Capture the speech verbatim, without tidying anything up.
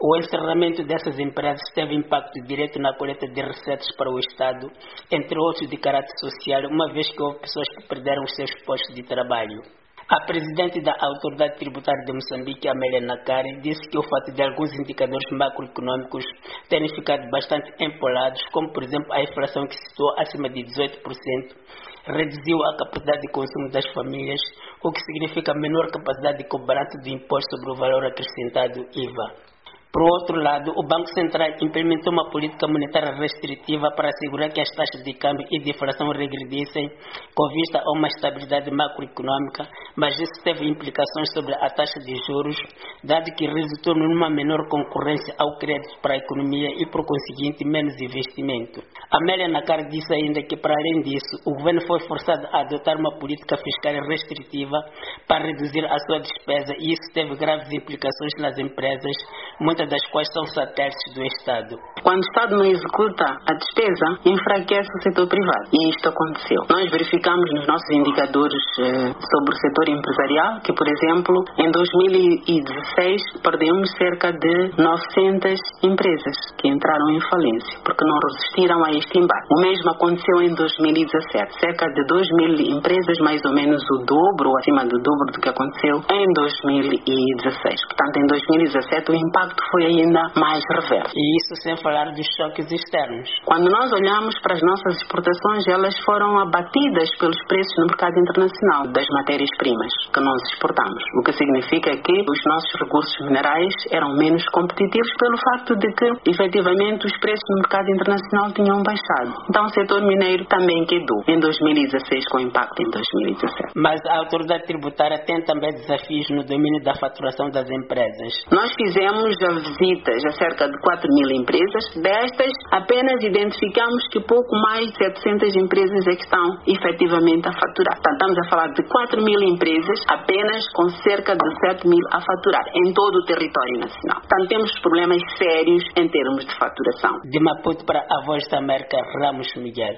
O encerramento dessas empresas teve impacto direto na coleta de receitas para o Estado, entre outros de caráter social, uma vez que houve pessoas que perderam os seus postos de trabalho. A presidente da Autoridade Tributária de Moçambique, Amélia Nakari, disse que o fato de alguns indicadores macroeconômicos terem ficado bastante empolados, como por exemplo a inflação que se situou acima de dezoito por cento, reduziu a capacidade de consumo das famílias, o que significa menor capacidade de cobrança do imposto sobre o valor acrescentado I V A. Por outro lado, o Banco Central implementou uma política monetária restritiva para assegurar que as taxas de câmbio e de inflação regredissem com vista a uma estabilidade macroeconômica, mas isso teve implicações sobre a taxa de juros, dado que resultou numa menor concorrência ao crédito para a economia e, por conseguinte, menos investimento. Amélia Nakari disse ainda que, para além disso, o governo foi forçado a adotar uma política fiscal restritiva para reduzir a sua despesa e isso teve graves implicações nas empresas, muitas das quais são satélites do Estado. Quando o Estado não executa a despesa, enfraquece o setor privado. E isto aconteceu. Nós verificamos nos nossos indicadores eh, sobre o setor empresarial que, por exemplo, em dois mil e dezesseis perdemos cerca de novecentas empresas que entraram em falência porque não resistiram a este embate. O mesmo aconteceu em dois mil e dezassete. Cerca de dois mil empresas, mais ou menos o dobro ou acima do dobro do que aconteceu em dois mil e dezesseis. Portanto, em dois mil e dezassete o impacto foi ainda mais reverso. E isso sem falar dos choques externos. Quando nós olhamos para as nossas exportações, elas foram abatidas pelos preços no mercado internacional das matérias-primas que nós exportamos. O que significa que os nossos recursos minerais eram menos competitivos pelo facto de que, efetivamente, os preços no mercado internacional tinham baixado. Então, o setor mineiro também quedou em dois mil e dezesseis com impacto em dois mil e dezassete. Mas a autoridade tributária tem também desafios no domínio da faturação das empresas. Nós fizemos a visitas a cerca de quatro mil empresas. Destas, apenas identificamos que pouco mais de setecentas empresas é que estão efetivamente a faturar. Portanto, estamos a falar de quatro mil empresas, apenas com cerca de sete mil a faturar em todo o território nacional. Portanto, temos problemas sérios em termos de faturação. De Maputo para a Voz da América, Ramos Miguel.